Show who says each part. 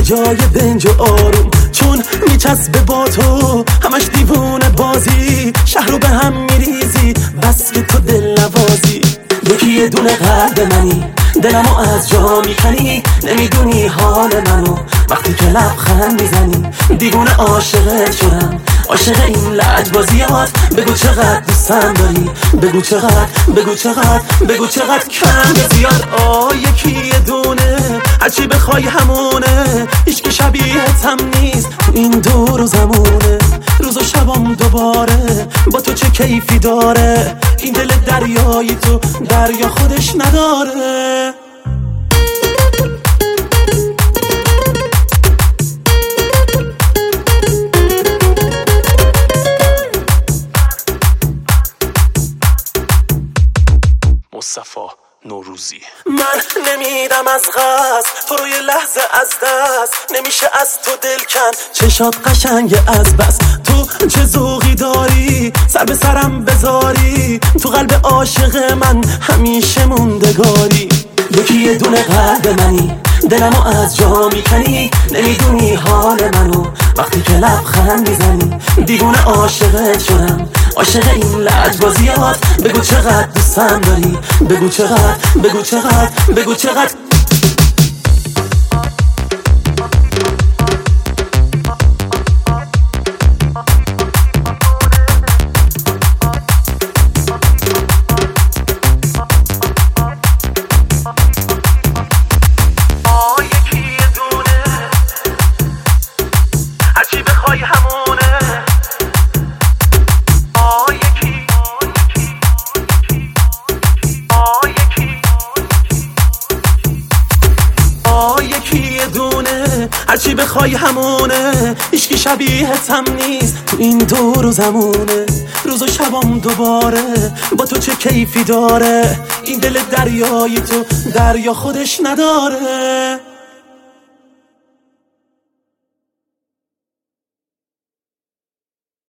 Speaker 1: جای دنج و آروم، چون میچسبه با تو همش دیوونه بازی، شهر رو به هم میریزی بس که تو دل نوازی. یکی یه دونه قلب منی، دلمو از جا میکنی، نمیدونی حال منو وقتی که لبخند میزنی. دیوونه عاشقت شدم، عاشق این لجبازیات. بگو چقدر دوستم داری، بگو چقدر، بگو چقدر، بگو چقدر کم زیاد. یکی یه دونه هرچی بخوای همونه، هیچ که شبیهت هم نیست تو این دور و زمونه. روز و شبم دوباره با تو چه کیفی داره، این دل دریایی تو دریا خودش نداره.
Speaker 2: مصطفی نوروزی.
Speaker 1: من نمیدم از قصد تو رو یه لحظه از دست، نمیشه از تو دل کن، چشات قشنگ از بس. تو چه ذوقی داری سر به سرم بذاری، تو قلب عاشق من همیشه موندگاری. یکی یه دونه قلب منی، دلمو از جا میکنی، نمیدونی حال منو وقتی که لبخند میزنی. دیوونه عاشقت شدم، عاشق این لجبازیات. بگو چقدر دوستم داری، بگو چقدر، بگو چقدر، بگو چقدر. یکی یه دونه هرچی بخوای همونه، هیچکی شبیهت هم نیست تو این دور و زمونه. روز و شبم دوباره با تو چه کیفی داره، این دل دریایی تو دریا خودش نداره.